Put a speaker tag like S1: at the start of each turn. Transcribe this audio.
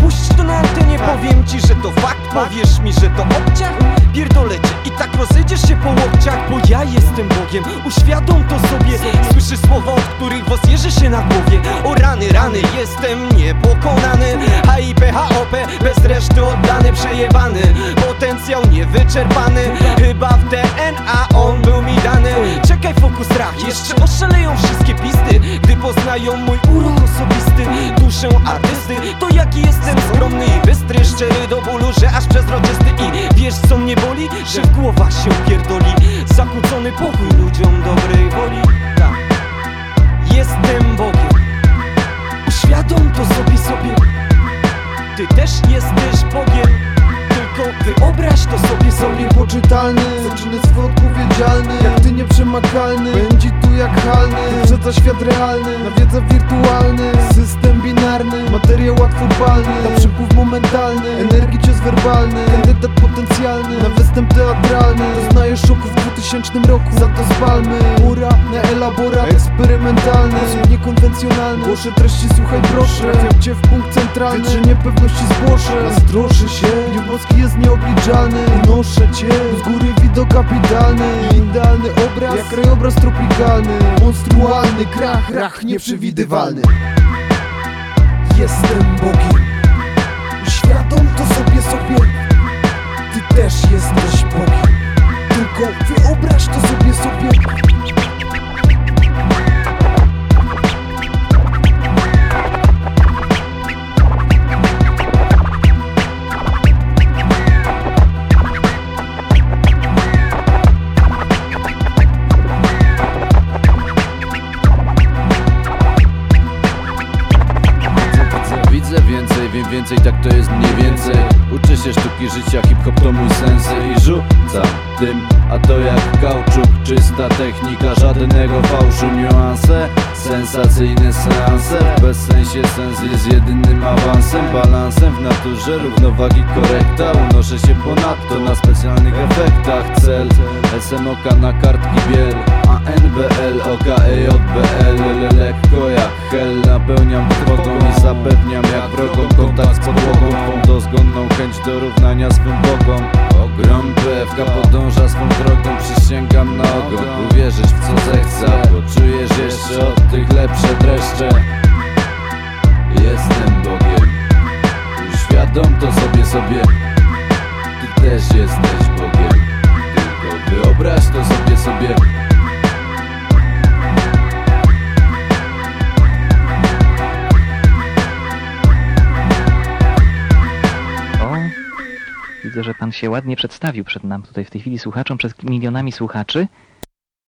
S1: puść to na antenie, powiem ci, że to fakt. Powiesz mi, że to obciach? Pierdolę cię i tak rozejdziesz się po łokciach. Bo ja jestem Bogiem, uświadom to sobie. Słyszysz słowa, od których włos jeży się na głowie. O rany, rany, jestem niepokonany. HIP, HOP, bez reszty oddany, przejebany. Potencjał niewyczerpany, chyba w DNA on był mi dany. Czekaj, fokus, rach, jeszcze oszaleją wszystkie pisty, gdy poznają mój urok osobisty, duszę artysty. To jaki jestem skromny i bystry, szczery do bólu, że aż przezroczysty. I wiesz co mnie boli? Że w głowach się pierdoli. Zakłócony pokój ludziom dobrej woli. Tak. Jestem Bogiem, uświadom to sobie. Ty też jesteś Bogiem, tylko wyobraź to sobie.
S2: Niepoczytalny, zaczyny swój odpowiedzialny, jak ty nieprzemakalny. Będzie tu jak halny, wyprzedza świat realny, nawiedza wirtualny. System binarny, materiał łatwopalny, na przypływ momentalny, energii cios werbalny. Kandydat potencjalny, na występ teatralny. Doznajesz szoku w 2000 roku, za to z palmy. Ura na elaborat eksperymentalny, sposób niekonwencjonalny. Głoszę treści, słuchaj proszę, trafiam cię w punkt centralny. Wiedz, że niepewności zgłoszę, zdroszę się. Gniew boski jest nieobliczalny, unoszę cię. Z góry widok kapitalny, idealny obraz, jak krajobraz tropikalny. Monstrualny krach, rach nieprzewidywalny. Jestem Bogiem, uświadom to sobie. Ty też jesteś Bogiem, tylko wyobraź to sobie.
S3: Widzę więcej, wiem więcej, tak to jest mniej więcej. Uczę się sztuki życia, hip-hop to mój sens. I rzucam tym, a to jak kauczuk. Czysta technika, żadnego fałszu. Niuanse, sensacyjne seanse. W bezsensie sens jest jedynym awansem. Balansem w naturze, równowagi korekta. Unoszę się ponadto na specjalnych efektach. Cel, SMOK na kartki biel. ANBL, OKEJBL. Lekko jak hel, napełniam trwogą i zapewniam jak wrogom kontakt z podłogą. Twą dozgonną chęć do równania swym bogom. Ogrom PFK podąża swą drogą, przysięgam na ogon. Uwierzysz w co zechcę, poczujesz jeszcze od tych lepsze dreszcze. Jestem Bogiem, uświadom to sobie. Ty też jesteś Bogiem, tylko wyobraź to sobie.
S4: Widzę, że pan się ładnie przedstawił przed nam tutaj w tej chwili słuchaczom, przed milionami słuchaczy.